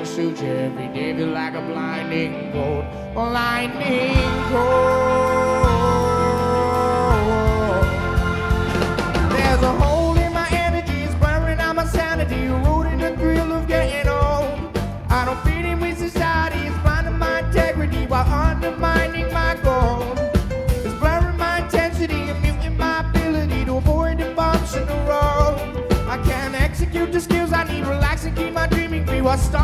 pursuit you every day feel like a blinding cold, blinding cold. There's a hole in my energy, it's blurring out my sanity, eroding the thrill of getting old. I don't fit in with society, it's blinding my integrity while undermining my goal. It's blurring my intensity and muting my ability to avoid the bumps in the road. I can't execute the skills I need, relax and keep my dreaming free while